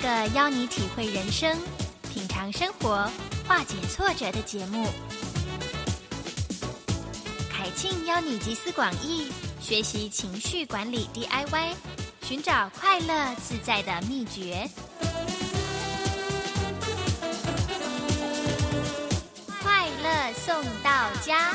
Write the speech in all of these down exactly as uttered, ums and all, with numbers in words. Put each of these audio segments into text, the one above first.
个邀你体会人生、品尝生活、化解挫折的节目。凯庆邀你集思广益，学习情绪管理 D I Y， 寻找快乐自在的秘诀。快乐送到家。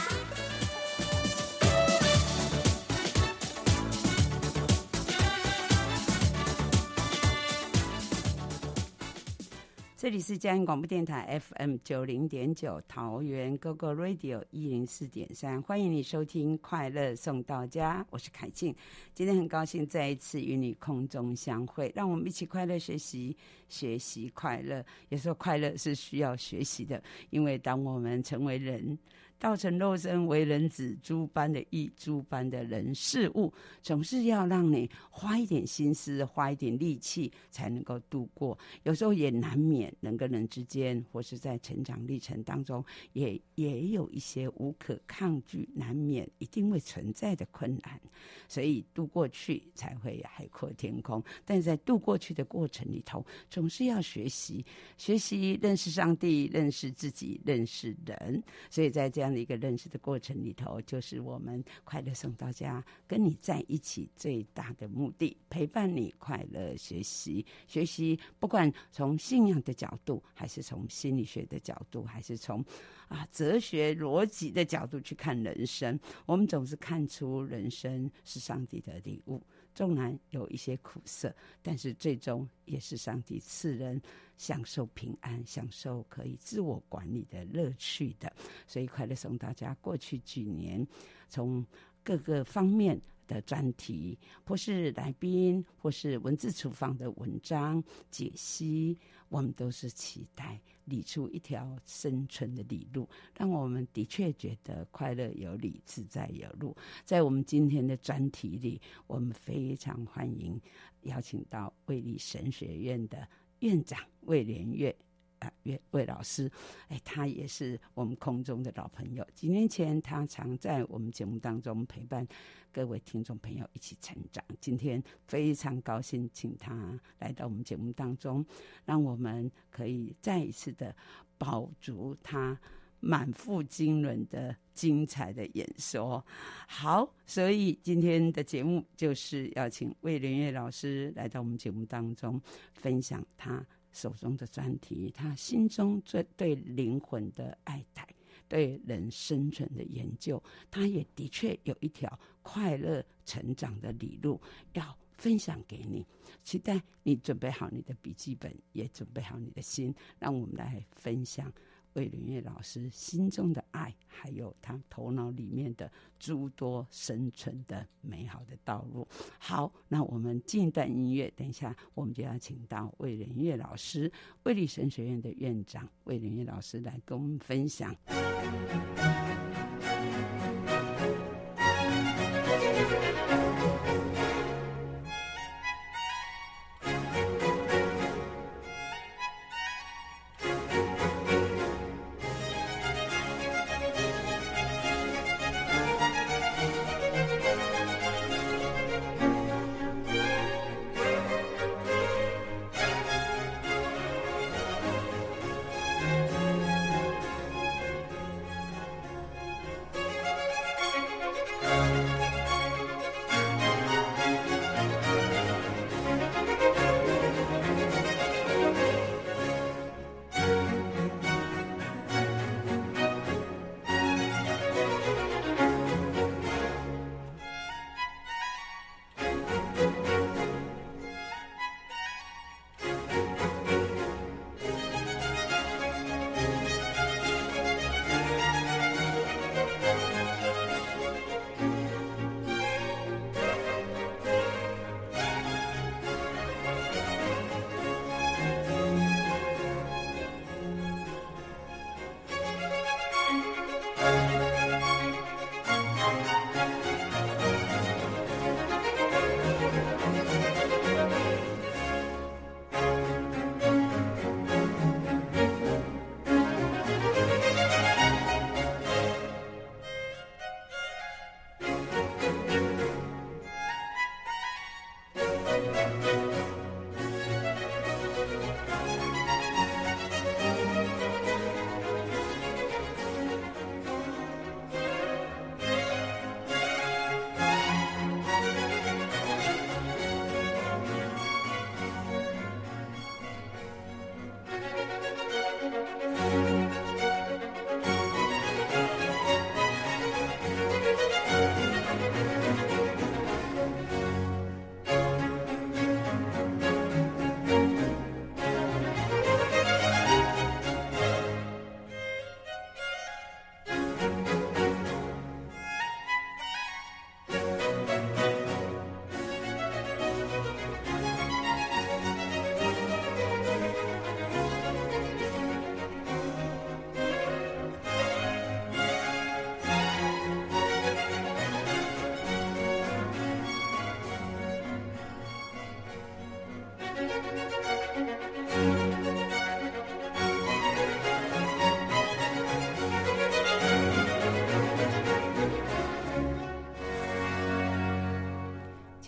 这里是嘉义广播电台 F M 九零点九，桃园 Go Go Radio 一零四点三，欢迎你收听快乐送到家，我是凯静。今天很高兴再一次与你空中相会，让我们一起快乐学习，学习快乐。有时候快乐是需要学习的，因为当我们成为人，道成肉身为人子，诸般的义，诸般的人事物，总是要让你花一点心思，花一点力气才能够度过。有时候也难免人跟人之间，或是在成长历程当中，也也有一些无可抗拒，难免一定会存在的困难。所以度过去才会海阔天空。但是在度过去的过程里头，总是要学习，学习认识上帝，认识自己，认识人。所以在这样的一个认识的过程里头，就是我们快乐送到家跟你在一起最大的目的，陪伴你快乐学习。学习不管从信仰的角度，还是从心理学的角度，还是从啊哲学逻辑的角度去看人生，我们总是看出人生是上帝的礼物，纵然有一些苦涩，但是最终也是上帝赐人享受平安，享受可以自我管理的乐趣的。所以快乐送大家过去几年从各个方面的专题，或是来宾，或是文字厨房的文章解析，我们都是期待理出一条生存的理路，让我们的确觉得快乐有理，自在有路。在我们今天的专题里，我们非常欢迎邀请到卫理神学院的院长魏连岳啊，魏魏老师，哎，他也是我们空中的老朋友。几年前，他常在我们节目当中陪伴各位听众朋友一起成长。今天非常高兴，请他来到我们节目当中，让我们可以再一次的饱足他满腹经纶的精彩的演说。好，所以今天的节目就是要请魏连岳老师来到我们节目当中，分享他手中的专题，他心中最对灵魂的爱戴，对人生存的研究，他也的确有一条快乐成长的理路要分享给你。期待你准备好你的笔记本，也准备好你的心，让我们来分享魏连岳老师心中的爱，还有他头脑里面的诸多生存的美好的道路。好，那我们进一段音乐，等一下我们就要请到魏连岳老师，卫理神学院的院长魏连岳老师来跟我们分享。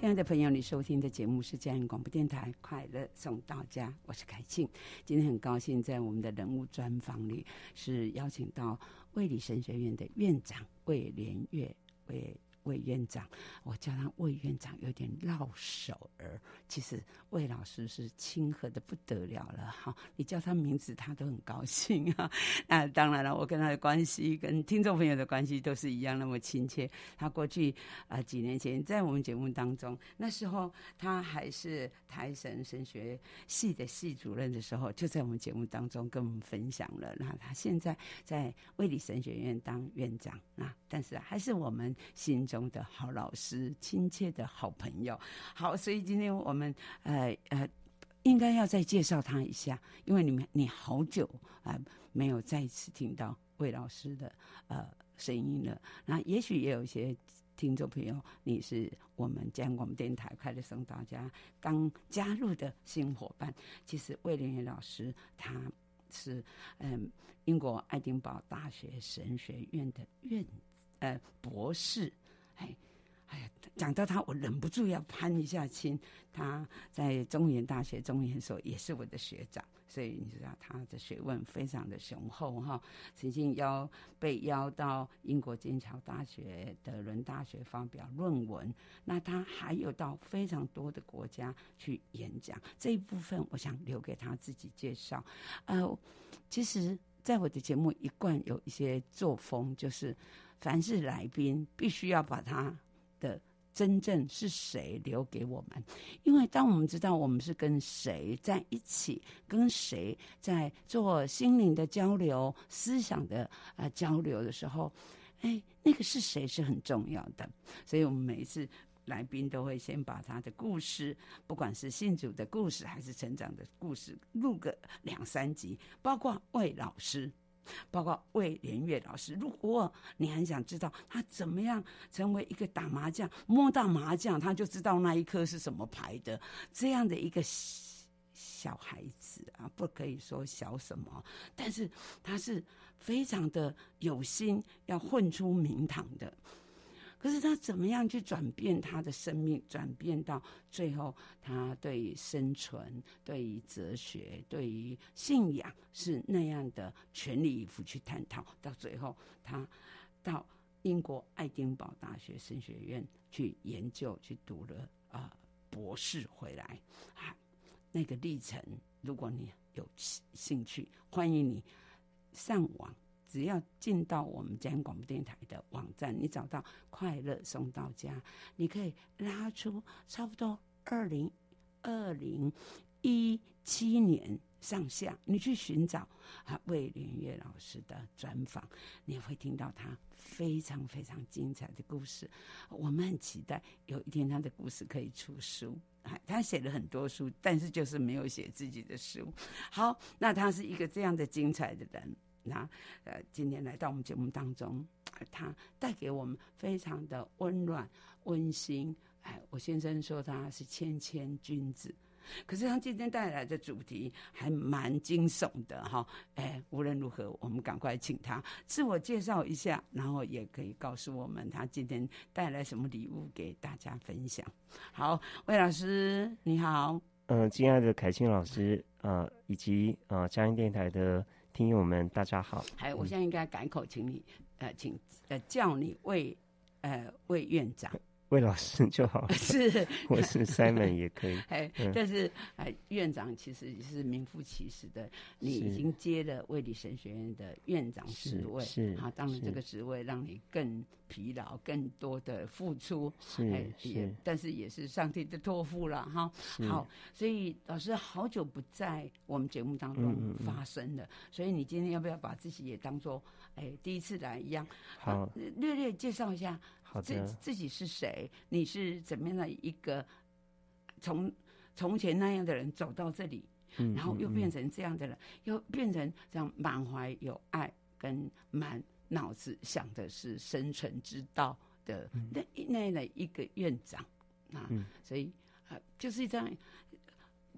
亲爱的朋友，你收听的节目是嘉义广播电台快乐送到家，我是凯庆。今天很高兴在我们的人物专访里是邀请到卫理神学院的院长魏连岳魏魏院长，我叫他魏院长有点绕手儿，其实魏老师是亲和的不得了了哈，你叫他名字他都很高兴啊。那当然了，我跟他的关系跟听众朋友的关系都是一样那么亲切。他过去啊、呃、几年前在我们节目当中，那时候他还是台神神学系的系主任的时候，就在我们节目当中跟我们分享了。那他现在在卫理神学院当院长啊，但是还是我们心中的好老师，亲切的好朋友。好，所以今天我们呃呃应该要再介绍他一下，因为你们你好久啊、呃、没有再一次听到魏老师的呃声音了。那也许也有一些听众朋友，你是我们嘉义广播电台快乐送到家刚加入的新伙伴。其实魏连岳老师他是嗯英国爱丁堡大学神学院的院呃博士。哎，哎呀，讲到他，我忍不住要攀一下亲。他在中原大学中研所也是我的学长，所以你知道他的学问非常的雄厚哈。曾经邀被邀到英国剑桥大学、德伦大学发表论文。那他还有到非常多的国家去演讲，这一部分我想留给他自己介绍。呃，其实在我的节目一贯有一些作风，就是凡是来宾必须要把他的真正是谁留给我们，因为当我们知道我们是跟谁在一起，跟谁在做心灵的交流、思想的、呃、交流的时候，哎，那个是谁是很重要的。所以我们每一次来宾都会先把他的故事，不管是信主的故事还是成长的故事，录个两三集，包括魏老师，包括魏连岳老师。如果你很想知道他怎么样成为一个打麻将摸到麻将他就知道那一颗是什么牌的这样的一个小孩子啊，不可以说小什么，但是他是非常的有心要混出名堂的。可是他怎么样去转变他的生命，转变到最后他对于生存、对于哲学、对于信仰是那样的全力以赴去探讨，到最后他到英国爱丁堡大学神学院去研究，去读了啊、呃、博士回来啊，那个历程如果你有兴趣，欢迎你上网，只要进到我们嘉义广播电台的网站，你找到快乐送到家，你可以拉出差不多二零二零一七年上下，你去寻找啊魏连岳老师的专访，你会听到他非常非常精彩的故事。我们很期待有一天他的故事可以出书。他写了很多书，但是就是没有写自己的书。好，那他是一个这样的精彩的人。那呃，今天来到我们节目当中，他带给我们非常的温暖、温馨。哎，我先生说他是谦谦君子，可是他今天带来的主题还蛮惊悚的哈。哎，无论如何，我们赶快请他自我介绍一下，然后也可以告诉我们他今天带来什么礼物给大家分享。好，魏老师你好。 嗯、呃，亲爱的凯庆老师，呃，以及呃嘉义电台的听友们，大家好。 还有，我现在应该改口，请你呃，请呃叫你魏呃魏院长。 魏老师就好， 是， 我是 Simon 也可以。 哎、嗯，但是哎，院长其实是名副其实的，你已经接了卫理神学院的院长职位， 是， 好，当然这个职位让你更疲劳，更多的付出， 是， 哎、也但是也是上帝的托付了哈。好，所以老师好久不在我们节目当中发生了，嗯嗯嗯，所以你今天要不要把自己也当做哎第一次来一样， 好， 啊，略略介绍一下。 好的， 自己是谁？你是怎么样的一个从从前那样的人走到这里，嗯，然后又变成这样的人，嗯嗯，又变成这样满怀有爱，跟满脑子想的是生存之道的那，嗯，那样的一个院长啊，嗯，所以啊，就是这样。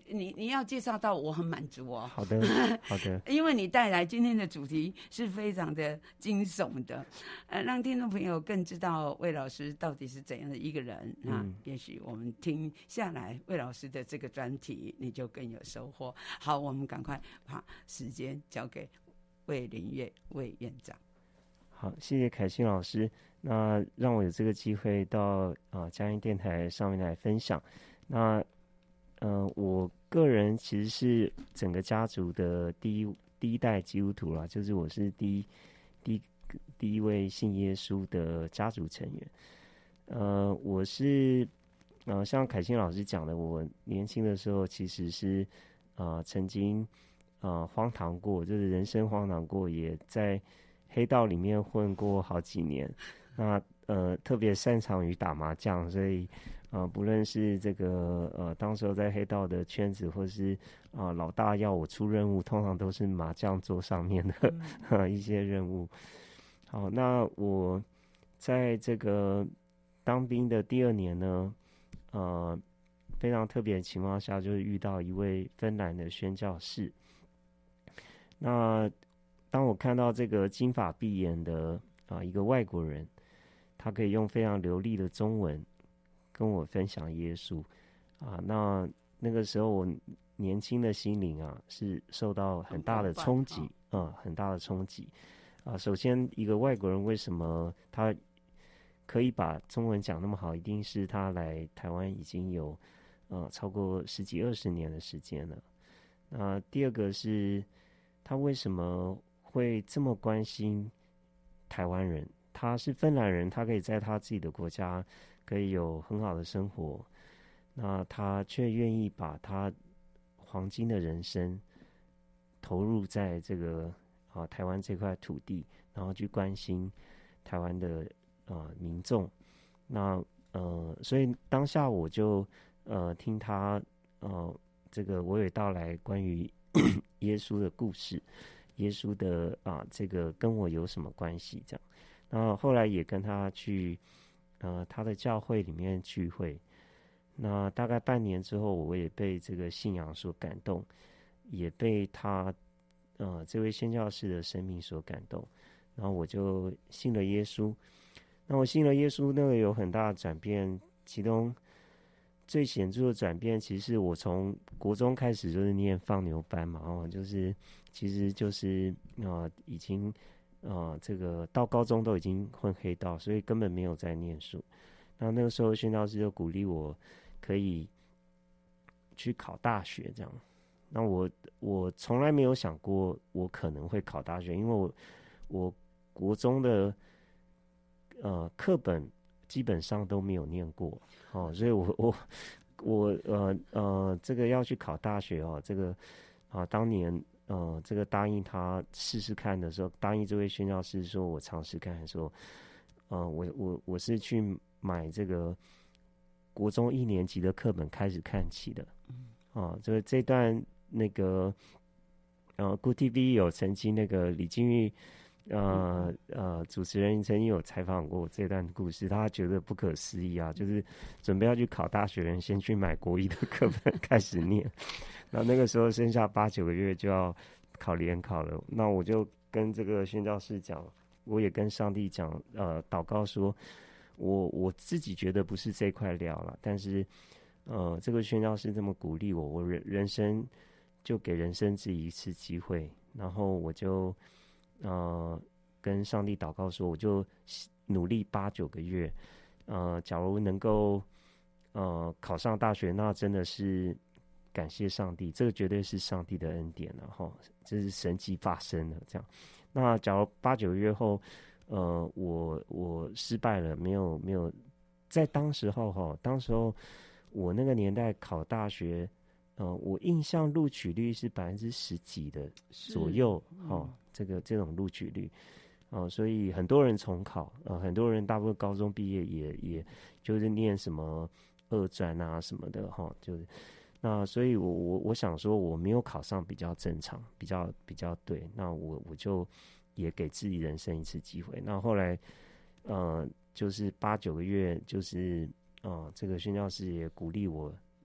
你你要介绍到我很满足哦。 好的，好的。 因为你带来今天的主题是非常的惊悚的，呃，让听众朋友更知道魏老师到底是怎样的一个人。那、嗯、也许我们听下来魏老师的这个专题，你就更有收获。好，我们赶快把时间交给魏林岳魏院长。 好，谢谢凯欣老师。那让我有这个机会到啊佳音电台上面来分享。那呃，我个人其实是整个家族的第一第一代基督徒啦，就是我是第一第一第一位信耶稣的家族成员。呃，我是呃像凯欣老师讲的，我年轻的时候其实是呃曾经呃荒唐过，就是人生荒唐过，也在黑道里面混过好几年。那呃特别擅长于打麻将，所以呃不论是这个呃当时候在黑道的圈子，或是啊、呃、老大要我出任务，通常都是麻将桌上面的、嗯、一些任务。好，那我在这个当兵的第二年呢，呃非常特别的情况下，就是遇到一位芬兰的宣教士。那当我看到这个金发碧眼的啊、呃、一个外国人，他可以用非常流利的中文跟我分享耶稣啊，那那个时候我年轻的心灵啊是受到很大的冲击啊、嗯，很大的冲击啊。首先，一个外国人为什么他可以把中文讲那么好，一定是他来台湾已经有呃超过十几二十年的时间了。那第二个是他为什么会这么关心台湾人？他是芬兰人，他可以在他自己的国家可以有很好的生活，那他却愿意把他黄金的人生投入在这个啊台湾这块土地，然后去关心台湾的啊民众。那呃，所以当下我就呃听他呃这个娓娓道来关于耶稣的故事，耶稣的啊这个跟我有什么关系这样。然后后来也跟他去呃他的教会里面聚会。那大概半年之后，我也被这个信仰所感动，也被他呃这位宣教士的生命所感动，然后我就信了耶稣。那我信了耶稣，那个有很大的转变，其中最显著的转变，其实是我从国中开始就是念放牛班嘛，哦，就是其实就是呃已经呃这个到高中都已经混黑道，所以根本没有在念书。那那个时候宣教士就鼓励我可以去考大学这样。那我我从来没有想过我可能会考大学，因为我我国中的呃课本基本上都没有念过哦，所以我我我呃呃这个要去考大学哦，这个啊当年呃这个答应他试试看的时候，答应这位宣教士说我尝试看的时候，呃我我我是去买这个国中一年级的课本开始看起的，啊，这个这段那个呃 Good T V 有曾经那个李金玉呃呃主持人曾经有采访过这段故事，他觉得不可思议啊，就是准备要去考大学的人先去买国一的课本开始念，然后那个时候剩下八九个月就要考联考了，那我就跟这个宣教士讲，我也跟上帝讲，呃祷告说我我自己觉得不是这块料了，但是呃这个宣教士这么鼓励我，我人人生就给人生自己一次机会，然后我就呃跟上帝祷告说，我就努力八九个月，呃假如能够呃考上大学，那真的是感谢上帝，这个绝对是上帝的恩典了哈，这是神迹发生了这样。那假如八九个月后呃，我我失败了，没有没有，在当时候哈，当时候我那个年代考大学，呃，我印象录取率是百分之十几的左右，哈、嗯，这个这种录取率，哦、呃，所以很多人重考，呃，很多人大部分高中毕业也也就是念什么二专啊什么的，哈，就是那所以我我我想说我没有考上比较正常，比较比较对，那我我就。也给自己人生一次机会。那后来，呃，就是八九个月，就是呃，这个宣教士也鼓励我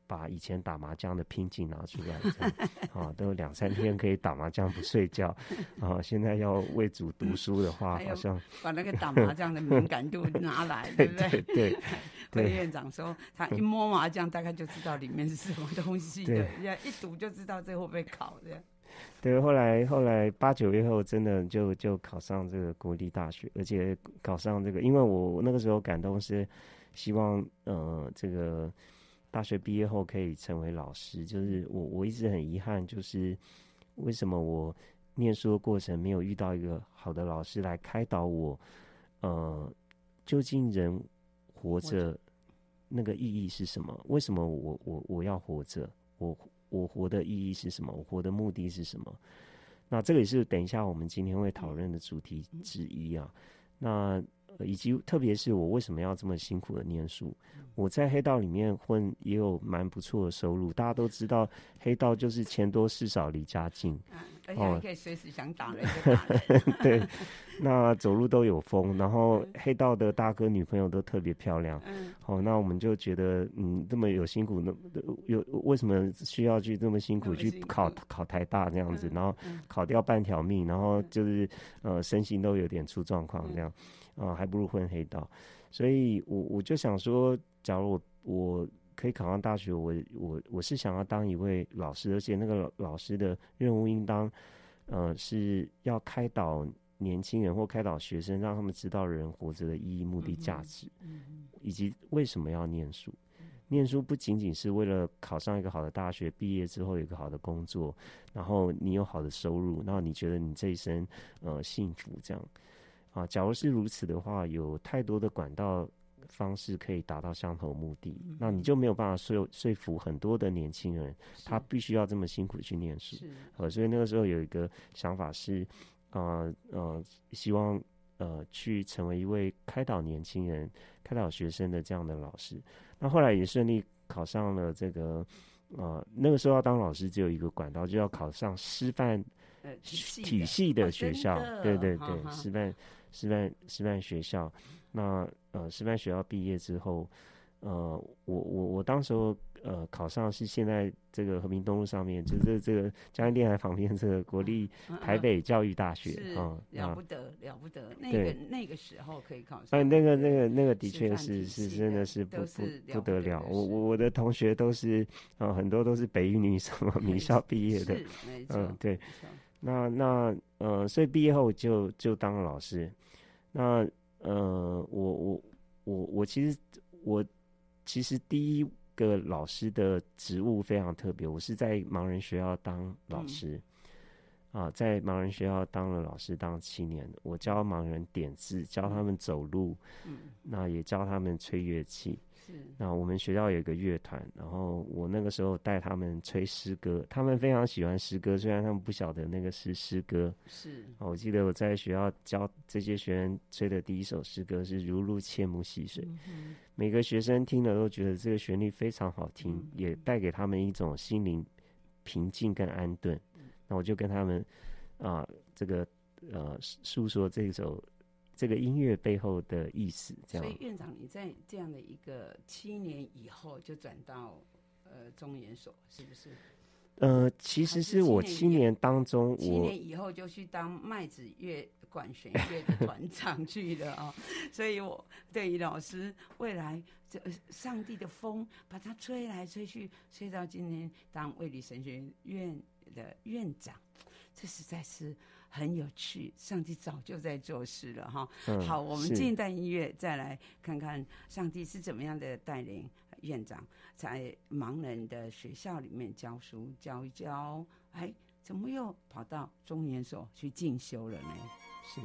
把以前打麻将的拼劲拿出来，这样啊，都两三天可以打麻将不睡觉啊。现在要为主读书的话，好像把那个打麻将的敏感度拿来，对不对？ 对对对。 魏院长说，他一摸麻将，大概就知道里面是什么东西的，一读就知道这会不会考的。 对，后来后来八九月后，真的就就考上这个国立大学，而且考上这个，因为我那个时候感动是希望呃这个大学毕业后可以成为老师，就是我我一直很遗憾，就是为什么我念书的过程没有遇到一个好的老师来开导我，呃，究竟人活着那个意义是什么？为什么我我我要活着？我我活的意义是什么？我活的目的是什么？那这个也是等一下我们今天会讨论的主题之一啊。那以及特别是我为什么要这么辛苦的念书？我在黑道里面混也有蛮不错的收入，大家都知道黑道就是钱多事少离家近， 嗯，而且还可以随时想打人就打人。 对，那走路都有风，然后黑道的大哥女朋友都特别漂亮。嗯，好，那我们就觉得，嗯，这么有辛苦，那有为什么需要去这么辛苦去考考台大这样子，然后考掉半条命，然后就是呃身心都有点出状况这样。啊、呃，还不如混黑道，所以我我就想说，假如我我可以考上大学，我我我是想要当一位老师，而且那个老师的任务应当，呃，是要开导年轻人或开导学生，让他们知道人活着的意义、目的、价值，嗯、以及为什么要念书。念书不仅仅是为了考上一个好的大学，毕业之后有一个好的工作，然后你有好的收入，然后你觉得你这一生呃幸福这样。啊，假如是如此的话，有太多的管道方式可以达到相同目的，嗯、那你就没有办法说说服很多的年轻人，他必须要这么辛苦去念书。呃，所以那个时候有一个想法是，呃呃，希望呃去成为一位开导年轻人、开导学生的这样的老师。那后来也顺利考上了这个，呃，那个时候要当老师只有一个管道，就要考上师范呃体体系的学校， 哦、 对对对，师范。师范师范学校，那呃师范学校毕业之后，呃我我我当时候呃考上是现在这个和平东路上面，就是这个嘉义电台旁边这个国立台北教育大学啊、 嗯，了不得了不得，那个那个时候可以考上， 哎、呃、那个那个那个的确是是真的是不不不得了，我我我的同学都是呃很多都是北一女什么名校毕业的， 嗯、 呃、对，那那呃所以毕业后就就当了老师。那呃，我我我我其实我其实第一个老师的职务非常特别，我是在盲人学校当老师，嗯、啊，在盲人学校当了老师当七年，我教盲人点字，教他们走路，嗯，那也教他们吹乐器。是，那我们学校有一个乐团，然后我那个时候带他们吹诗歌，他们非常喜欢诗歌，虽然他们不晓得那个是诗歌。是，我记得我在学校教这些学生吹的第一首诗歌是《如入切木溪水》，嗯，每个学生听了都觉得这个旋律非常好听，嗯，也带给他们一种心灵平静跟安顿。嗯，那我就跟他们啊、呃，这个呃诉说这首。这个音乐背后的意思，这样。 所以院长，你在这样的一个七年以后就转到呃中研所，是不是？ 呃，其实是我七年当中，我七年以后就去当麦子乐管弦乐的团长去了啊、哦。所以我对于老师未来这上帝的风把他吹来吹去，吹到今天当卫理神学院的院长，这实在是很有趣，上帝早就在做事了哈、嗯。好，我们进一段音乐，再来看看上帝是怎么样的带领院长在盲人的学校里面教书教一教，哎，怎么又跑到中研所去进修了呢？ 是。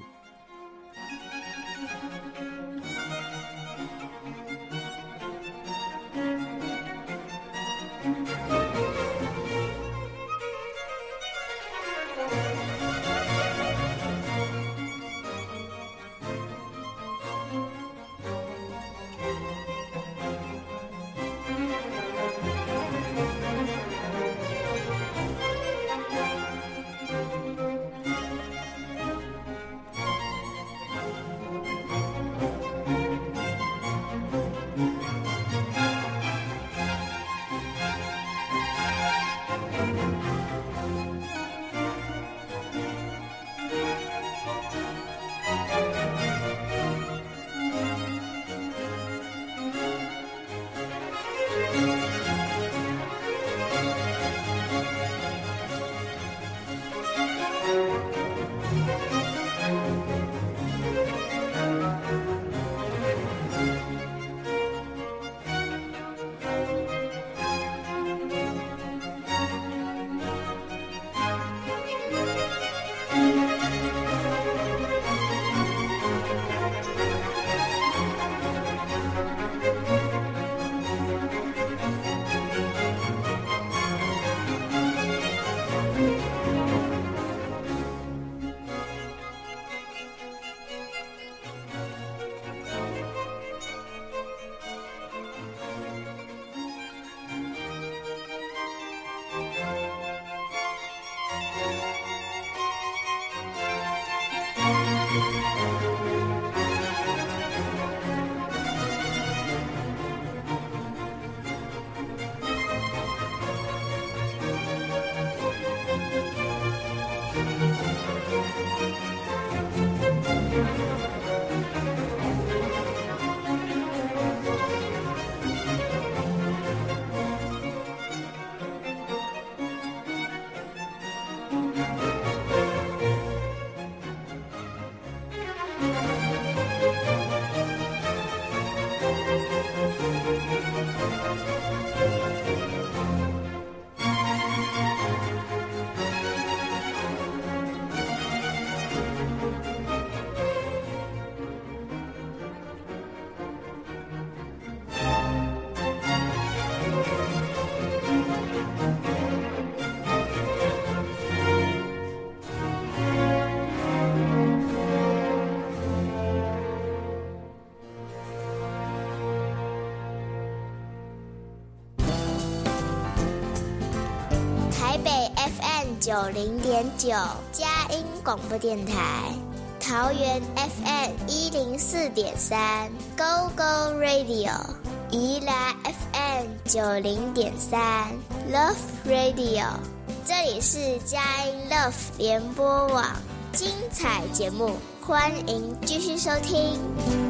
九零点九，佳音广播电台，桃园 F M 一零四点三 ，Go Go Radio， 宜兰 F M 九零点三 ，Love Radio， 这里是佳音 Love 联播网，精彩节目，欢迎继续收听。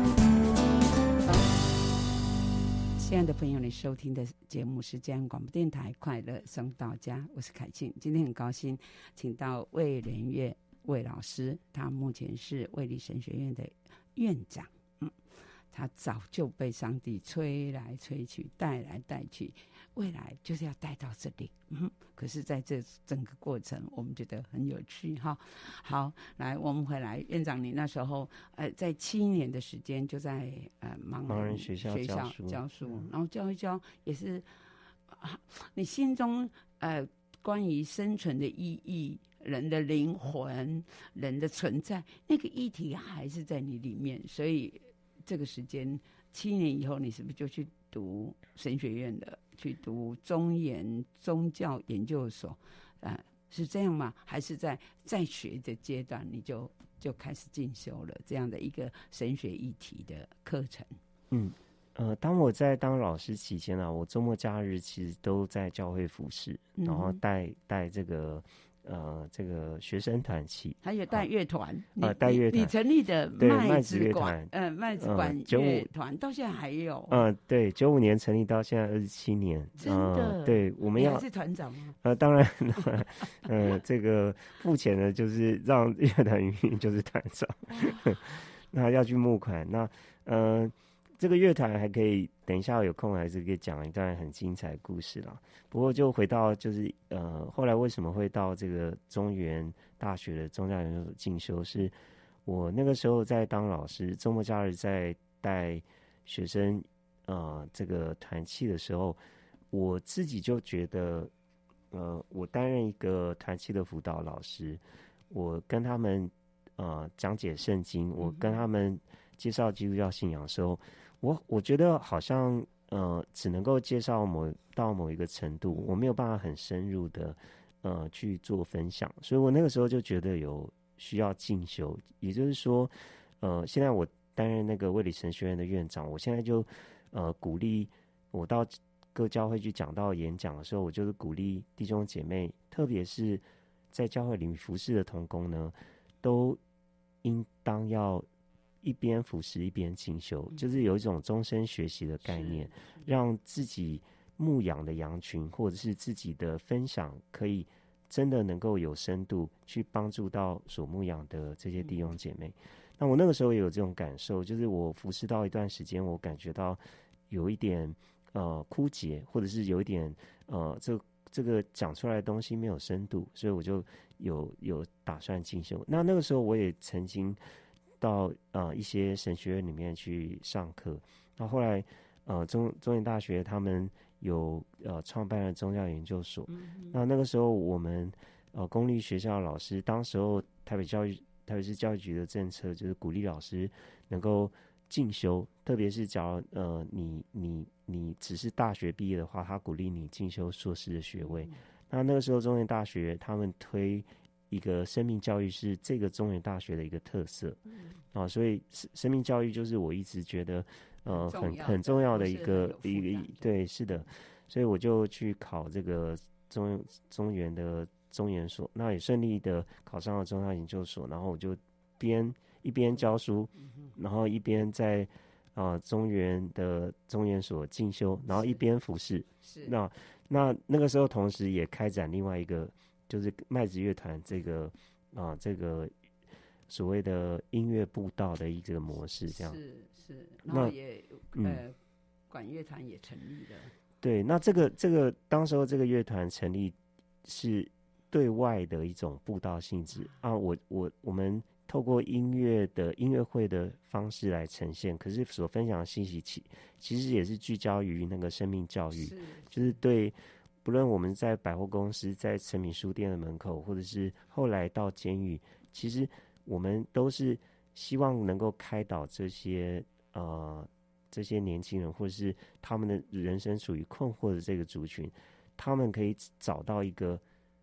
亲爱的朋友，你收听的节目是佳音广播电台快乐送到家，我是凯静。今天很高兴请到魏连岳魏老师，他目前是卫理神学院的院长。嗯，他早就被上帝吹来吹去，带来带去，未来就是要带到这里。嗯，可是在这整个过程我们觉得很有趣哈。好，来我们回来，院长你那时候呃在七年的时间就在呃盲盲人学校学校教书教书、嗯、然后教一教也是、啊、你心中呃关于生存的意义，人的灵魂，人的存在，那个议题还是在你里面，所以这个时间七年以后你是不是就去读神学院的，去读中研宗教研究所、呃、是这样吗？还是在在学的阶段你就就开始进修了这样的一个神学议题的课程？ 嗯呃，当我在当老师期间啊，我周末假日其实都在教会服侍、嗯、然后带带这个呃，这个学生团契， 还有带乐团， 呃，带乐团， 你成立的麦子乐团，呃，麦子管乐团、呃、到现在还有， 嗯、呃，对，九五年成立到现在二十七年， 真的， 呃、对，我们要你还是团长吗？ 呃，当然，呃，这个付钱的就是让乐团营运就是团长，那要去募款，那呃。这个乐团还可以，等一下有空还是可以讲一段很精彩的故事啦。不过就回到就是呃，后来为什么会到这个中原大学的宗教研究所进修？是我那个时候在当老师，周末假日在带学生呃这个团契的时候，我自己就觉得，呃，我担任一个团契的辅导老师，我跟他们呃讲解圣经，我跟他们介绍基督教信仰的时候。我我觉得好像呃只能够介绍某到某一个程度，我没有办法很深入的呃去做分享，所以我那个时候就觉得有需要进修，也就是说呃现在我担任那个卫理神学院的院长，我现在就呃鼓励我到各教会去讲道演讲的时候，我就是鼓励弟兄姐妹，特别是在教会里面服侍的同工呢，都应当要一边服侍一边进修，就是有一种终身学习的概念，让自己牧养的羊群或者是自己的分享可以真的能够有深度去帮助到所牧养的这些弟兄姐妹。那我那个时候也有这种感受，就是我服侍到一段时间，我感觉到有一点呃枯竭，或者是有一点呃这这个讲出来的东西没有深度，所以我就有有打算进修。那那个时候我也曾经到呃一些神学院里面去上课，那后来呃中中原大学他们有呃创办了宗教研究所，嗯、那那个时候我们呃公立学校的老师，当时候台北教育台北市教育局的政策就是鼓励老师能够进修，特别是假如呃你你你只是大学毕业的话，他鼓励你进修硕士的学位。嗯、那那个时候中原大学他们推一个生命教育是这个中原大学的一个特色，嗯、啊，所以生命教育就是我一直觉得呃很很重要的一个一个对是的，所以我就去考这个中中原的中研所，那也顺利的考上了宗教研究所，然后我就边一边教书，嗯、然后一边在啊、呃、中原的中研所进修，然后一边服侍。是那那那个时候同时也开展另外一个。就是麦子乐团这个啊、呃，这个所谓的音乐步道的一个模式，这样是是，然后也呃，管乐团也成立了。 对，那这个这个当时候这个乐团成立是对外的一种步道性质啊，我我我们透过音乐的音乐会的方式来呈现，可是所分享的信息其其实也是聚焦于那个生命教育，是就是对。不论我们在百货公司、在诚品书店的门口，或者是后来到监狱，其实我们都是希望能够开导这些呃这些年轻人，或者是他们的人生处于困惑的这个族群，他们可以找到一个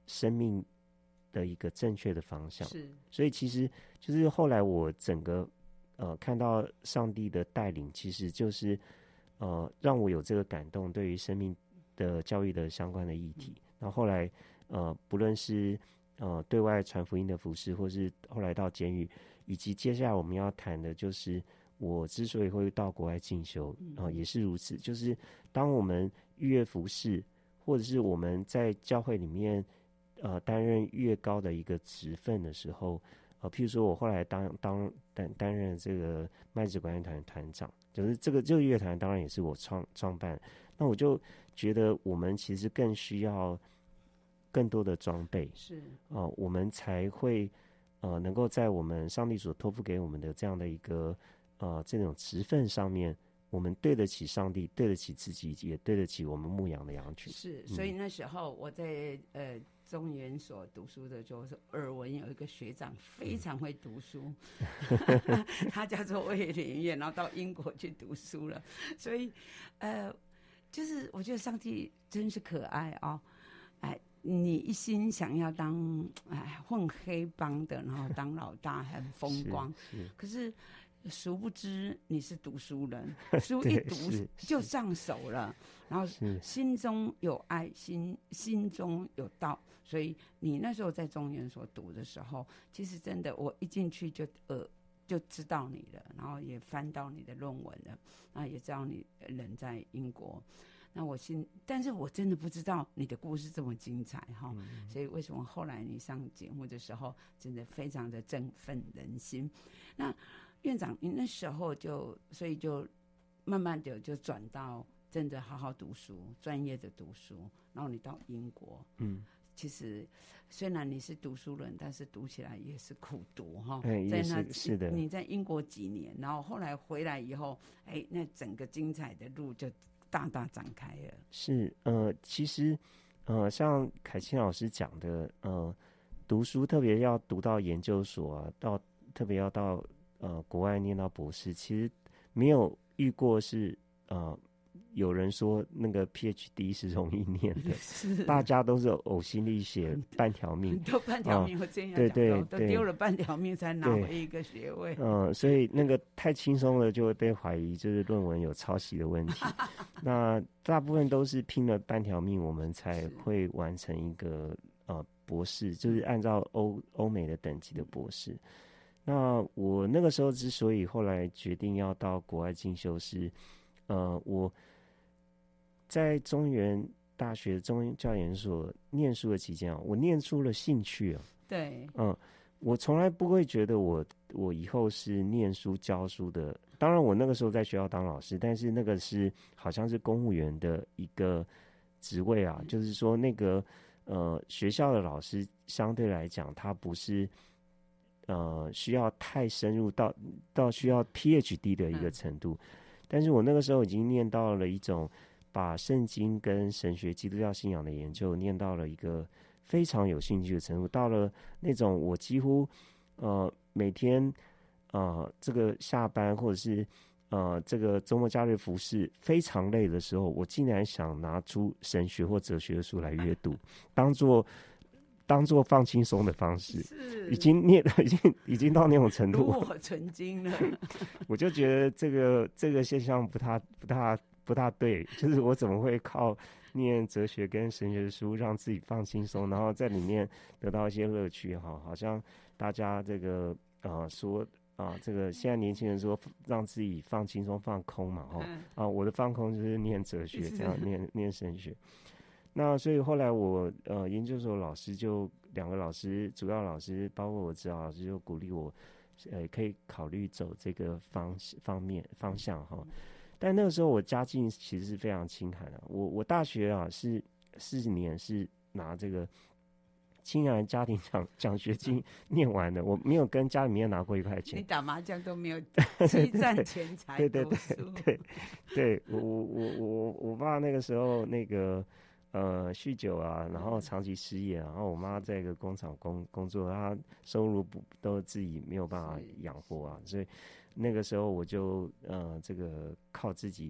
生命的一个正确的方向。 是， 所以其实就是后来我整个呃看到上帝的带领，其实就是呃让我有这个感动，对于生命的教育的相关的议题。嗯、然后后来呃不论是呃对外传福音的服事，或是后来到监狱，以及接下来我们要谈的就是我之所以会到国外进修啊、呃，也是如此。就是当我们逾越服事，或者是我们在教会里面呃担任越高的一个职分的时候，呃，譬如说我后来当当担担任这个麦子管乐团团长，就是这个这个乐团当然也是我创创办，那我就觉得我们其实更需要更多的装备， 是啊、呃，我们才会呃能够在我们上帝所托付给我们的这样的一个呃这种职分上面，我们对得起上帝，对得起自己，也对得起我们牧养的羊群。 是，所以那时候我在呃中研所读书的时候，是耳闻有一个学长非常会读书，嗯、他叫做魏连岳，然后到英国去读书了。所以呃，就是我觉得上帝真是可爱哦，哎。你一心想要当哎混黑帮的，然后当老大很风光， 是是可是殊不知你是读书人，书一读就上手了，然后心中有爱，心心中有道，所以你那时候在中研所读的时候，其实真的我一进去就呃就知道你了，然后也翻到你的论文了，啊也知道你人在英国。那我心，但是我真的不知道你的故事这么精彩哈、嗯，所以为什么后来你上节目的时候，真的非常的振奋人心。那院长，你那时候就，所以就慢慢的就转到真的好好读书，专业的读书，然后你到英国， 嗯， 其实虽然你是读书人，但是读起来也是苦读哈。 对， 在那是是的， 你在英国几年，然后后来回来以后，哎，那整个精彩的路就大大展开了。 是呃，其实呃，像凯青老师讲的，呃，读书特别要读到研究所啊，到特别要到呃国外念到博士，其实没有遇过是呃有人说那个 P H D 是容易念的， 是大家都是呕心沥血，半条命， 都半条命，我这样对对， 都丢了半条命才拿回一个学位。 嗯、呃，所以那个太轻松了，就会被怀疑就是论文有抄袭的问题。那大部分都是拼了半条命，我们才会完成一个呃博士，就是按照欧欧美的等级的博士。那我那个时候之所以后来决定要到国外进修是，呃，我在中原大学中教研所念书的期间啊，我念出了兴趣啊。 对， 嗯，我从来不会觉得我我以后是念书教书的。当然，我那个时候在学校当老师，但是那个是好像是公务员的一个职位啊，就是说那个呃学校的老师相对来讲，他不是呃需要太深入到到需要 P H D 的一个程度。嗯，但是我那个时候已经念到了一种把圣经跟神学基督教信仰的研究念到了一个非常有兴趣的程度，到了那种我几乎呃每天呃这个下班或者是呃这个周末假日服侍非常累的时候，我竟然想拿出神学或哲学的书来阅读，当做当做放轻松的方式，已经念已经已经到那种程度， 炉火纯青了。 我就觉得这个这个现象不大不大不大对，就是我怎么会靠念哲学跟神学的书让自己放轻松，然后在里面得到一些乐趣哈？好像大家这个呃说啊、呃，这个现在年轻人说让自己放轻松放空嘛哈啊，我的放空就是念哲学，这样念念神学。那所以后来我呃研究所老师就两个老师，主要老师包括我指导老师就鼓励我，呃可以考虑走这个方方面方向哈。但那个时候我家境其实是非常清寒的，我我大学啊是四年是拿这个清寒家庭奖奖学金念完的，我没有跟家里面拿过一块钱。 你打麻将都没有积攒钱财对对对对对，我我我我我爸那个时候那个。呃，酗酒啊，然后长期失业，然后我妈在一个工厂工工作，她收入不都自己没有办法养活啊，所以那个时候我就呃这个靠自己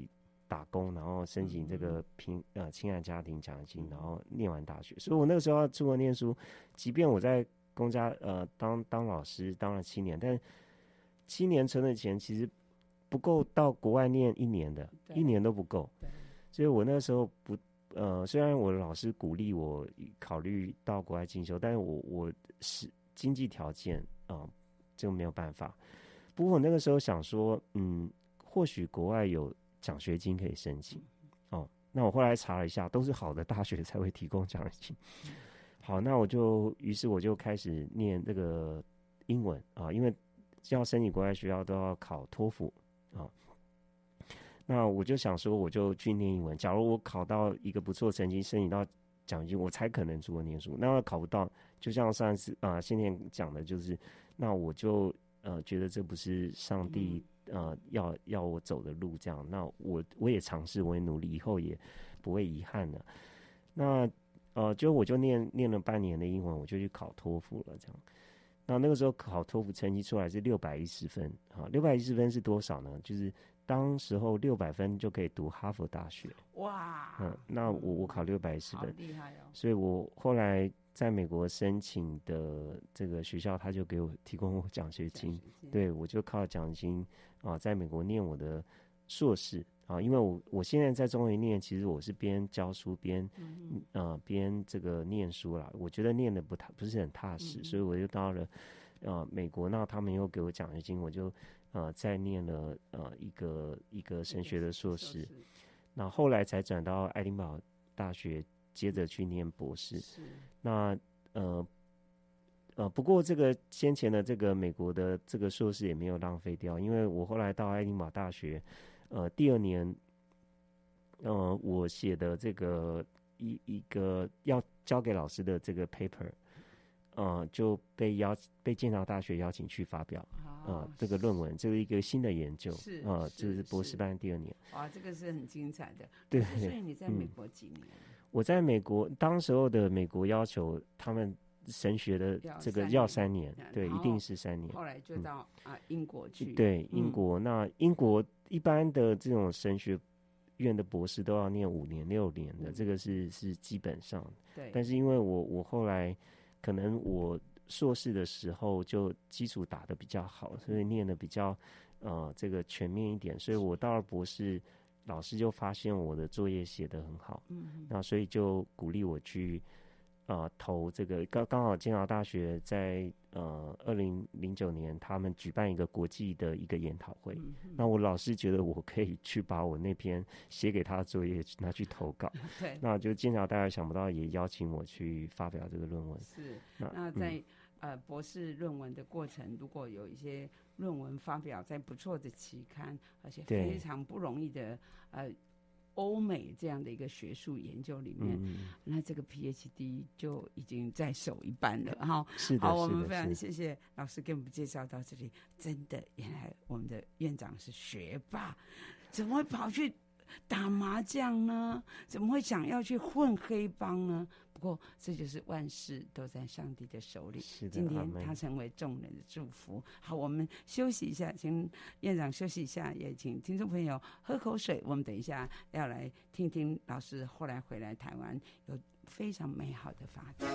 打工，然后申请这个平呃亲爱家庭奖学金，然后念完大学。所以我那个时候要出国念书，即便我在公家呃当当老师当了七年，但七年存的钱其实不够到国外念一年的，一年都不够。所以我那个时候不呃，虽然我的老师鼓励我考虑到国外进修，但是我我是经济条件啊、呃、就没有办法。不过我那个时候想说，嗯，或许国外有奖学金可以申请哦。那我后来查了一下，都是好的大学才会提供奖学金。好，那我就于是我就开始念这个英文啊，因为要申请国外学校都要考托福啊。那我就想说，我就去念英文。假如我考到一个不错成绩，申请到奖学金，我才可能出国念书。那要考不到，就像上一次啊，先前讲的，就是那我就呃觉得这不是上帝呃要要我走的路，这样。那我我也尝试，我也努力，以后也不会遗憾的。那呃，就我就念念了半年的英文，我就去考托福了，这样。那那个时候考托福成绩出来是六百一十分啊，六百一十分是多少呢？就是当时候六百分就可以读哈佛大学。 哇！ 嗯，那我我考六百一十分， 好厉害哦！ 所以我后来在美国申请的这个学校，他就给我提供我奖学金，对我就靠奖学金啊，在美国念我的硕士啊，因为我我现在在中原念，其实我是边教书边嗯呃边这个念书啦，我觉得念的不太不是很踏实，嗯、所以我就到了呃美国，那他们又给我奖学金，我就呃再念了呃一个一个神学的硕士，那后来才转到爱丁堡大学，接着去念博士。那呃呃，不过这个先前的这个美国的这个硕士也没有浪费掉，因为我后来到爱丁堡大学，呃，第二年，呃，我写的这个一一个要交给老师的这个 paper， 呃，就被邀被剑桥大学邀请去发表。啊、呃，这个论文，这是一个新的研究， 是啊、呃，就是博士班第二年。 哇，这个是很精彩的。 对， 所以你在美国几年？嗯、 我在美国，当时候的美国要求他们神学的这个要三年，对，一定是三年。 后来就到、嗯、啊英国去。 对，英国、嗯、那英国一般的这种神学院的博士都要念五年、六年的，嗯、这个是是基本上。 对， 但是因为我我后来可能我。硕士的时候就基础打得比较好，所以念得比较呃这个全面一点，所以我到了博士，老师就发现我的作业写得很好，嗯，那所以就鼓励我去呃投这个刚刚好剑桥大学在呃二零零九年他们举办一个国际的一个研讨会，嗯、那我老师觉得我可以去把我那篇写给他的作业拿去投稿， 对， 那就剑桥大家想不到也邀请我去发表这个论文， 是，那, 那在。嗯呃，博士论文的过程，如果有一些论文发表在不错的期刊，而且非常不容易的呃欧美这样的一个学术研究里面，嗯、那这个 PhD 就已经在手一半了哈。 是的， 好，我们非常谢谢老师给我们介绍到这里。真的，原来我们的院长是学霸，怎么会跑去打麻将呢？怎么会想要去混黑帮呢？不过这就是万事都在上帝的手里。 是的， 今天他成为众人的祝福。好，我们休息一下，请院长休息一下，也请听众朋友喝口水。我们等一下要来听听老师后来回来台湾有非常美好的发展。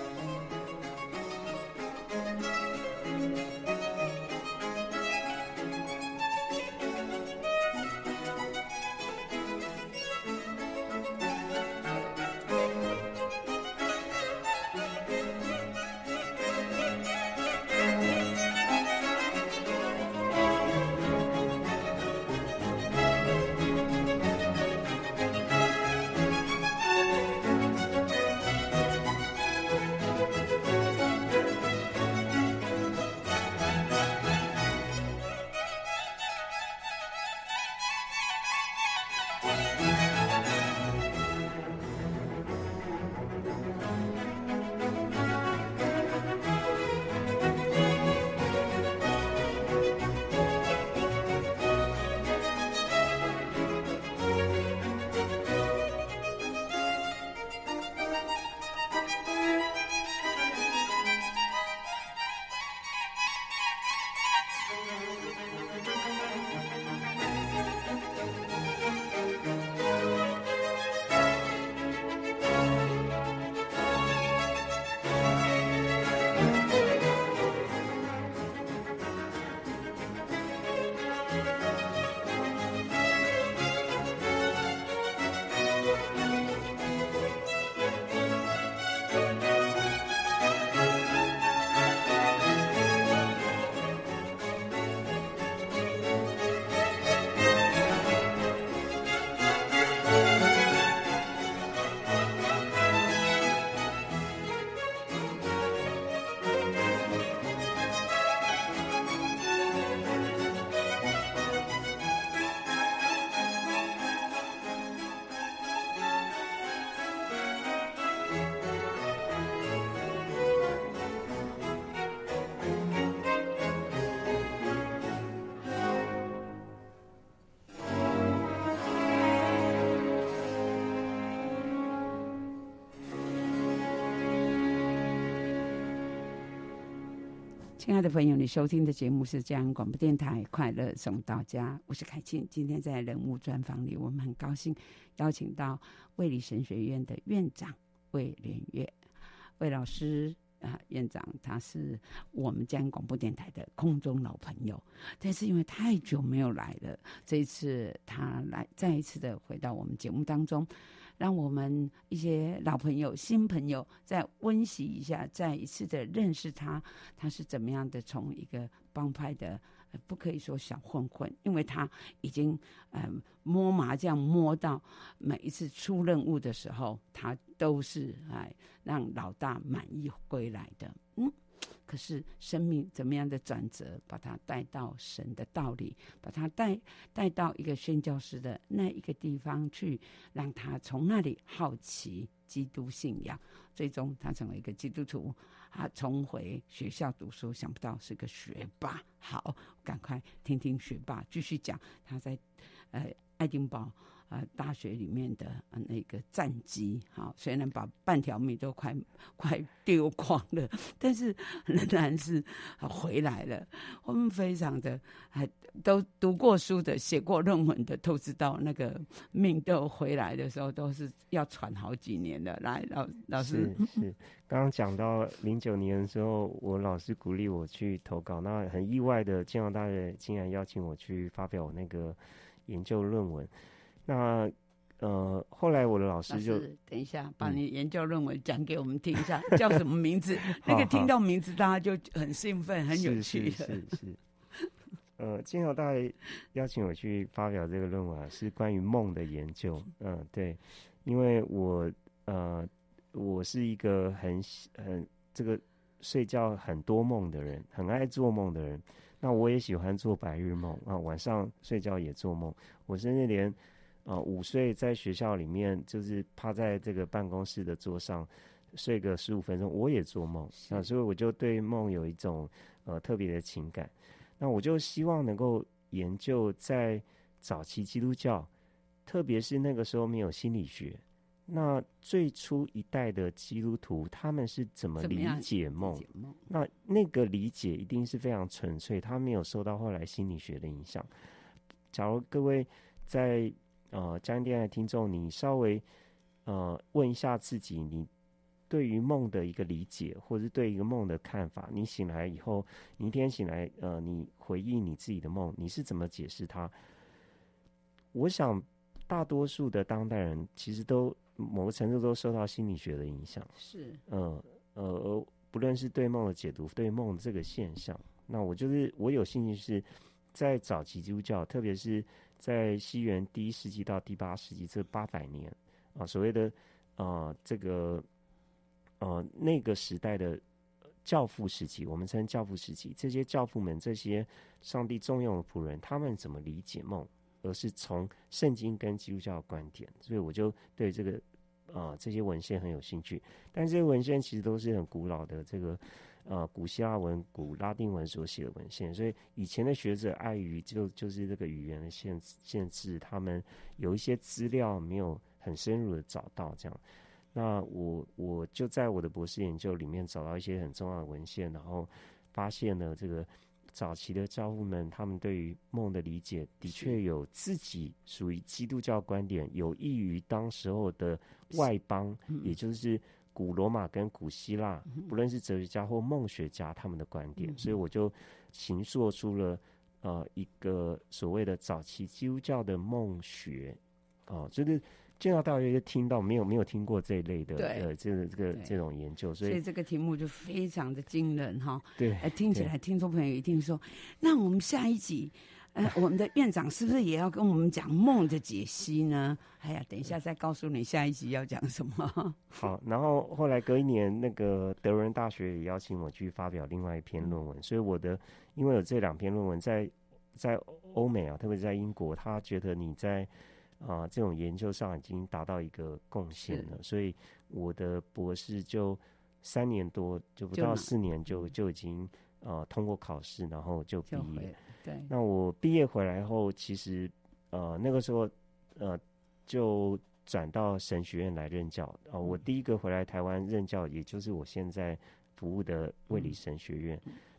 亲爱的朋友，你收听的节目是嘉义广播电台快乐送到家，我是凯庆。今天在人物专访里，我们很高兴邀请到卫理神学院的院长魏连岳魏老师啊，院长他是我们嘉义广播电台的空中老朋友，但是因为太久没有来了，这一次他来再一次的回到我们节目当中，让我们一些老朋友新朋友再温习一下，再一次的认识他，他是怎么样的从一个帮派的不可以说小混混，因为他已经呃摸麻将摸到每一次出任务的时候，他都是哎让老大满意归来的。嗯，可是生命怎么样的转折，把他带到神的道理，把他带带到一个宣教师的那一个地方去，让他从那里好奇基督信仰，最终他成为一个基督徒。他重回学校读书，想不到是个学霸。好，赶快听听学霸继续讲他在呃爱丁堡呃大学里面的、呃、那个战绩。好，虽然把半条命都快快丢光了，但是仍然是、呃、回来了。我们非常的还都读过书的、写过论文的都知道，那个命都回来的时候都是要喘好几年的。来，老老师是是，刚刚讲到零九年的时候，我老师鼓励我去投稿，那很意外的，建阳大学竟然邀请我去发表我那个研究论文。那呃，后来我的老师就等一下把你研究论文讲给我们听一下，嗯、叫什么名字？那个听到名字大家就很兴奋，很有趣的。 是是 是, 是。呃，建阳大学邀请我去发表这个论文啊，是关于梦的研究。嗯、呃，对，因为我呃。我是一个很很这个睡觉很多梦的人，很爱做梦的人。那我也喜欢做白日梦啊，晚上睡觉也做梦。我甚至连啊午睡在学校里面，就是趴在这个办公室的桌上睡个十五分钟，我也做梦啊，所以我就对梦有一种呃特别的情感。那我就希望能够研究在早期基督教，特别是那个时候没有心理学。那最初一代的基督徒，他们是怎么理解梦？那那个理解一定是非常纯粹，他没有受到后来心理学的影响。假如各位在呃嘉义电台的听众，你稍微呃问一下自己，你对于梦的一个理解，或者是对一个梦的看法，你醒来以后，你一天醒来，呃，你回忆你自己的梦，你是怎么解释它？我想大多数的当代人其实都某个程度都受到心理学的影响， 是， 呃呃，不论是对梦的解读，对梦这个现象，那我就是我有兴趣是在早期基督教，特别是在西元第一世纪到第八世纪这八百年啊，所谓的呃这个呃那个时代的教父时期，我们称教父时期，这些教父们，这些上帝重用的仆人，他们怎么理解梦？而是从圣经跟基督教的观点，所以我就对这个啊、呃、这些文献很有兴趣。但这些文献其实都是很古老的这个呃古希腊文、古拉丁文所写的文献，所以以前的学者碍于就就是这个语言的限限制，他们有一些资料没有很深入的找到这样。那我我就在我的博士研究里面找到一些很重要的文献，然后发现了这个。早期的教父们，他们对于梦的理解的确有自己属于基督教观点，有益于当时候的外邦，也就是古罗马跟古希腊，不论是哲学家或梦学家他们的观点，所以我就形塑出了呃一个所谓的早期基督教的梦学啊，就是。见到大约就听到没有没有听过这一类的呃这个这个这种研究，所以所以这个题目就非常的惊人哈。 对， 哎，听起来听众朋友一定说，那我们下一集，呃，我们的院长是不是也要跟我们讲梦的解析呢？哎呀，等一下再告诉你下一集要讲什么。 好，然后后来隔一年，那个德仁大学也邀请我去发表另外一篇论文，所以我的因为有这两篇论文在在欧美啊，特别是在英国，他觉得你在。啊、呃，这种研究上已经达到一个贡献了，所以我的博士就三年多，就不到四年就就已经呃通过考试，然后就毕业。 对， 那我毕业回来后，其实呃那个时候呃就转到神学院来任教啊、呃。我第一个回来台湾任教，也就是我现在服务的卫理神学院。嗯、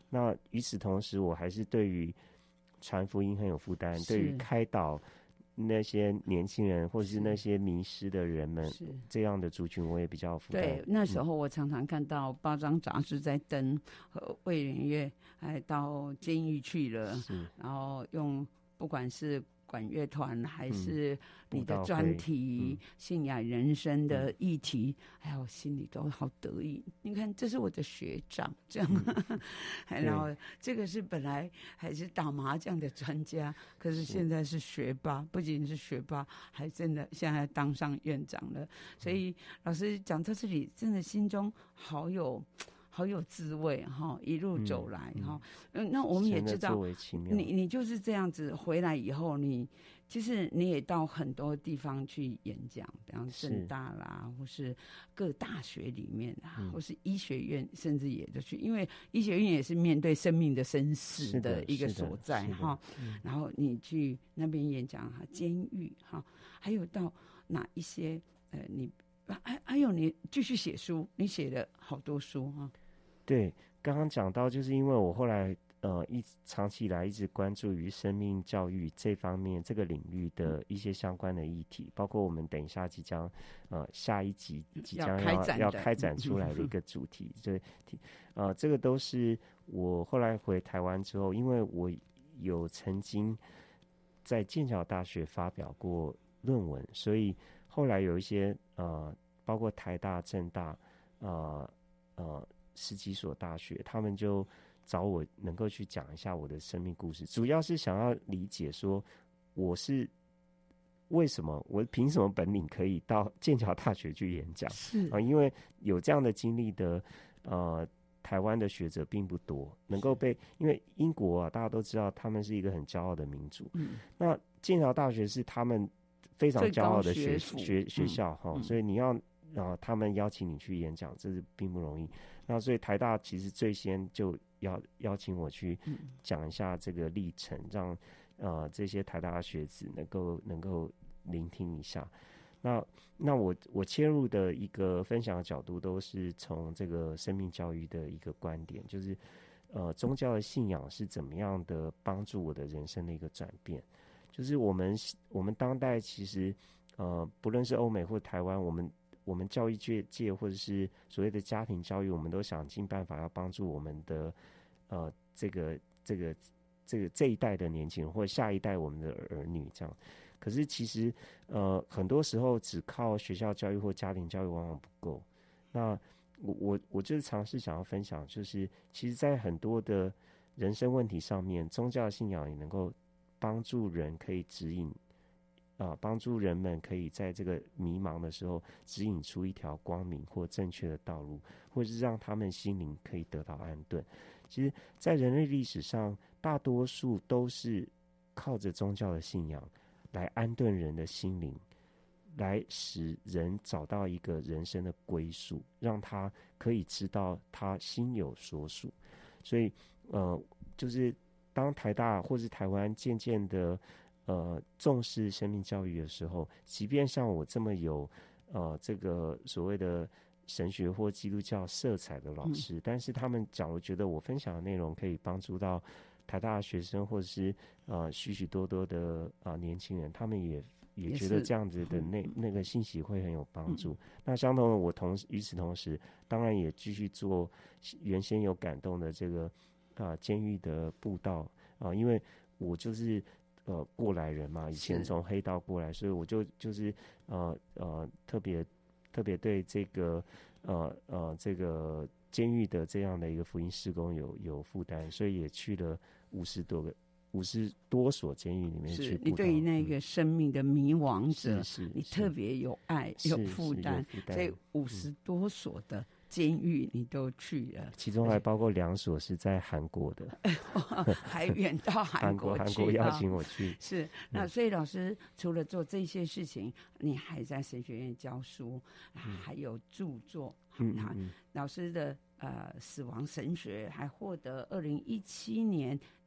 那与此同时，我还是对于传福音很有负担，对于开导那些年轻人或者是那些迷失的人们，这样的族群我也比较有负担。 对，那时候我常常看到报章杂志在登，和魏连岳还到监狱去了，然后用不管是管乐团还是你的专题、嗯、信仰人生的议题，哎呀，我心里都好得意。你看，这是我的学长，这样，嗯、然后这个是本来还是打麻将的专家，可是现在是学霸，不仅是学霸，还真的现在当上院长了。所以老师讲到这里，真的心中好有。好有滋味哈，一路走来哈、嗯嗯。那我们也知道，你你就是这样子回来以后，你其实你也到很多地方去演讲，比方政大啦，或是各大学里面啊、嗯，或是医学院，甚至也就去，因为医学院也是面对生命的生死的一个所在哈、嗯。然后你去那边演讲哈，监狱哈，还有到哪一些呃你。还还有你继续写书，你写了好多书哈。 对，刚刚讲到，就是因为我后来呃一长期以来一直关注于生命教育这方面这个领域的一些相关的议题，包括我们等一下即将呃下一集即将要要 开, 要开展出来的一个主题，对，呃这个都是我后来回台湾之后，因为我有曾经在剑桥大学发表过论文，所以后来有一些呃，包括台大、政大、呃呃十几所大学，他们就找我能够去讲一下我的生命故事，主要是想要理解说我是为什么，我凭什么本领可以到剑桥大学去演讲？是啊、呃，因为有这样的经历的呃台湾的学者并不多，能够被因为英国啊，大家都知道他们是一个很骄傲的民族，嗯，那剑桥大学是他们非常骄傲的学学学校哈、嗯，所以你要啊、呃，他们邀请你去演讲，这是并不容易。那所以台大其实最先就要邀请我去讲一下这个历程，让呃这些台大的学子能够能够聆听一下。那那我我切入的一个分享的角度，都是从这个生命教育的一个观点，就是呃宗教的信仰是怎么样的帮助我的人生的一个转变。就是我们我们当代其实呃不论是欧美或台湾，我们我们教育界界或者是所谓的家庭教育，我们都想尽办法要帮助我们的呃这个这个这个这一代的年轻人或者下一代我们的儿女这样。可是其实呃很多时候只靠学校教育或家庭教育往往不够。那我我我就是尝试想要分享，就是其实在很多的人生问题上面，宗教信仰也能够帮助人可以指引啊，帮助人们可以在这个迷茫的时候指引出一条光明或正确的道路，或者是让他们心灵可以得到安顿。其实在人类历史上，大多数都是靠着宗教的信仰来安顿人的心灵，来使人找到一个人生的归宿，让他可以知道他心有所属。所以呃就是当台大或是台湾渐渐的呃重视生命教育的时候，即便像我这么有呃这个所谓的神学或基督教色彩的老师、嗯、但是他们假如觉得我分享的内容可以帮助到台大的学生或者是呃许许多多的啊、呃、年轻人，他们也也觉得这样子的那那个信息会很有帮助、嗯、那相同的我同与此同时当然也继续做原先有感动的这个啊监狱的布道啊，因为我就是呃过来人嘛，以前从黑道过来，所以我就就是呃呃特别特别对这个呃呃这个监狱的这样的一个福音事工有有负担，所以也去了五十多个五十多所监狱里面去布道。你对于那个生命的迷惘者，是是你特别有爱有负担，所以五十多所的监狱你都去了，其中还包括两所是在韩国的，还远到韩国去，韩国邀请我去。是，那所以老师除了做这些事情，你还在神学院教书，嗯、还有著作。嗯嗯嗯老师的呃死亡神学还获得二零一七年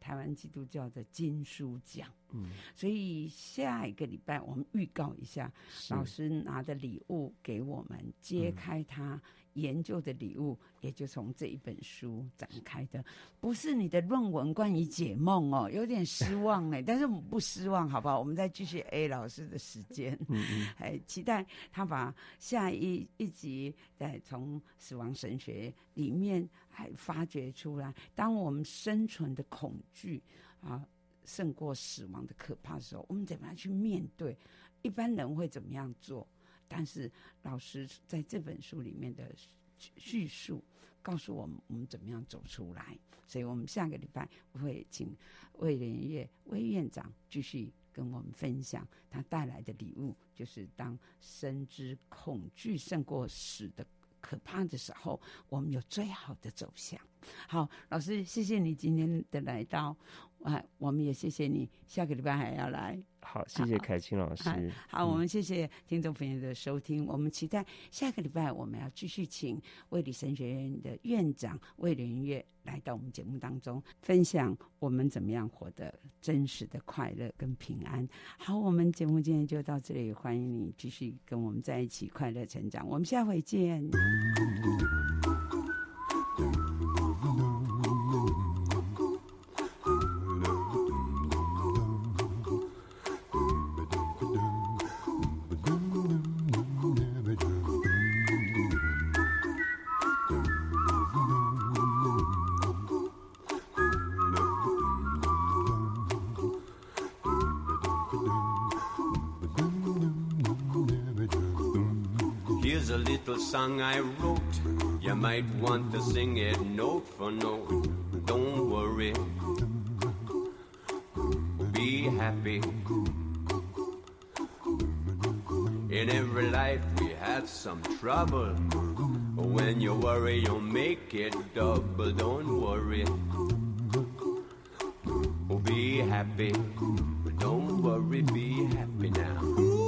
台湾基督教的金书奖。 嗯， 所以下一个礼拜我们预告一下，老师拿的礼物给我们，揭开他研究的礼物，也就从这一本书展开的。不是你的论文关于解梦哦，有点失望哎，但是我们不失望，好不好？我们再继续 A 老师的时间，嗯嗯，哎，期待他把下一一集再从死亡神学里面还发掘出来，当我们生存的恐惧啊胜过死亡的可怕的时候，我们怎么样去面对？一般人会怎么样做？但是老师在这本书里面的叙述告诉我们我们怎么样走出来。所以我们下个礼拜会请魏连岳魏院长继续跟我们分享他带来的礼物，就是当深知恐惧胜过死的可怕的时候，我们有最好的走向。好，老师，谢谢你今天的来到，啊，我们也谢谢你，下个礼拜还要来。 好，谢谢凯青老师。 好，好，我们谢谢听众朋友的收听，我们期待下个礼拜我们要继续请卫理神学院的院长魏连岳来到我们节目当中，分享我们怎么样活得真实的快乐跟平安。好，我们节目今天就到这里，欢迎你继续跟我们在一起快乐成长，我们下回见。 Here's a little song I wrote. You might want to sing it note for note. Don't worry, be happy. In every life we have some trouble. When you worry, you'll make it double. Don't worry, be happy. Don't worry, be happy now.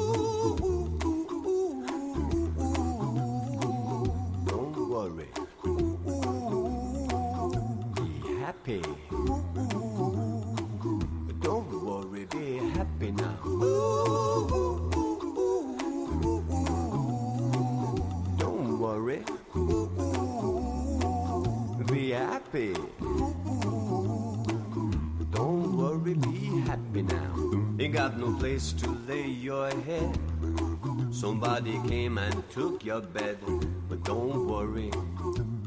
Happy. Don't worry, be happy now. Don't worry, be happy. Don't worry, be happy now. Ain't got no place to lay your head. Somebody came and took your bed, but don't worry.